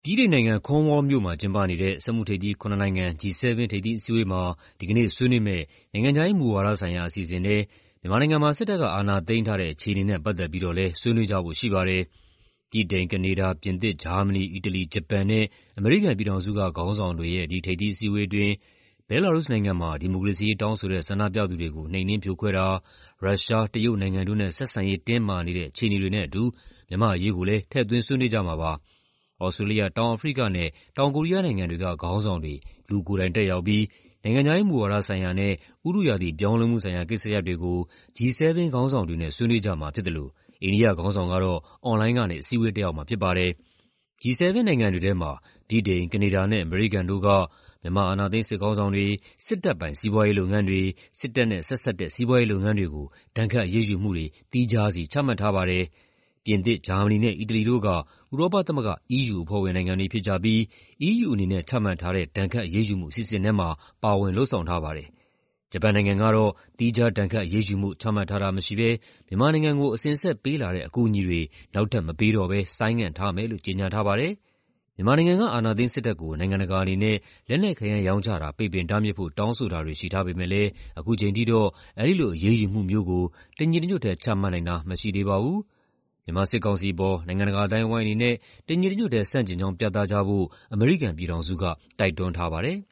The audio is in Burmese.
ဗြိတိန်နိုင်ငံ၊ Cornwall မြို့မှာကျင်းပနေတဲ့စက်မှုထိပ်သီး ၇ နိုင်ငံ G7 ထိပ်သီးအစည်းအဝေးမှာဒီကနေ့ဆွေးနွေးမယ့်နိုင်ငံခြားရေးမူဝါဒဆိုင်ရာအစီအစဉ်ထဲ မြန်မာနိုင်ငံမှာ စစ်တပ်ကအာဏာသိမ်းထားတဲ့အခြေအနေနဲ့ပတ်သက်ပြီးတော့လည်းဆွေးနွေးကြဖို့ရှိပါတယ်။ ဗြိတိန်၊ ကနေဒါ၊ ပြင်သစ်၊ ဂျာမနီ၊ အီတလီ၊ ဂျပန်နဲ့ အမေရိကန်ပြည်ထောင်စုကခေါင်းဆောင်တွေရဲ့ဒီထိပ်သီးအစည်းအဝေးအတွင်း ဘဲလာရုစ်နိုင်ငံမှာ ဒီမိုကရေစီရေးတောင်းဆိုတဲ့ဆန္ဒပြသူတွေကို နှိမ်နင်းဖြိုခွဲတာ၊ ရုရှား၊ တရုတ်နိုင်ငံတို့နဲ့ဆက်ဆံရေးတင်းမာနေတဲ့အခြေအနေတွေနဲ့အတူ မြန်မာ့အရေးကိုလည်း ထည့်သွင်းဆွေးနွေးကြမှာပါ။ သြစတြေးလျ၊ တောင်အာဖရိကနဲ့ တောင်ကိုရီးယားနိုင်ငံတွေကခေါင်းဆောင်တွေ လူကိုယ်တိုင်တက်ရောက်ပြီး နိုင်ငံခြားရေးမူဝါဒဆိုင်ရာနဲ့ ဥတုရာသီပြောင်းလဲမှုဆိုင်ရာကိစ္စရပ်တွေကို G7 ခေါင်းဆောင်တွေနဲ့ဆွေးနွေးကြမှာဖြစ်သလို အိန္ဒိယခေါင်းဆောင်ကတော့ အွန်လိုင်းကနေ အစည်းအဝေးတက်ရောက်မှာဖြစ်ပါတယ်။ G7 နိုင်ငံတွေထဲမှာ ဗြိတိန်၊ ကနေဒါနဲ့ အမေရိကန်တို့က မြန်မာအာဏာသိမ်းစစ်ခေါင်းဆောင်တွေ၊ စစ်တပ်ပိုင်စီးပွားရေးလုပ်ငန်းတွေ၊ စစ်တပ်နဲ့ဆက်စပ်တဲ့စီးပွားရေးလုပ်ငန်းတွေကို ဒဏ်ခတ်အရေးယူမှုတွေ သီးခြားစီချမှတ်ထားပါတယ်။ ပြင်သစ်၊ ဂျာမနီနဲ့ အီတလီတို့က ဥရောပသမဂ္ဂ EU အဖွဲ့ဝင်နိုင်ငံတွေဖြစ်ကြပြီး EU အနေနဲ့ချမှတ်ထားတဲ့ ဒဏ်ခတ်အရေးယူမှုအစီအစဉ်ထဲမှာ ပါဝင်လုပ်ဆောင်ထားပါတယ်။ ဂျပန်နိုင်ငံကတော့ သီးခြားဒဏ်ခတ်အရေးယူမှု ချမှတ်ထားတာမရှိဘဲ မြန်မာနိုင်ငံကို အစဉ်အဆက်ပေးလာတဲ့အကူအညီတွေ နောက်ထပ်မပေးတော့ဘဲ ဆိုင်းငံ့ထားမယ်လို့ ကြေညာထားပါတယ်။ မြန်မာနိုင်ငံက အာဏာသိမ်းစစ်တပ်ကို နိုင်ငံတကာအနေနဲ့ လက်နက်ခဲယမ်းရောင်းချတာ ပိတ်ပင်တားမြစ်ဖို့ တောင်းဆိုတာတွေရှိထားပေမယ့်လည်း ခုချိန်ထိတော့ အဲဒီလိုအရေးယူမှုမျိုးကို တညီတညွတ်ထဲချမှတ်နိုင်တာမရှိသေးပါဘူး။ မြန်မာစစ်ကောင်စီအပေါ် နိုင်ငံတကာအသိုင်းအဝိုင်းအနေနဲ့ တညီတညွတ်ထဲဆန့်ကျင်ကြောင်းပြသကြဖို့ အမေရိကန်ပြည်ထောင်စုက တိုက်တွန်းထားပါတယ်။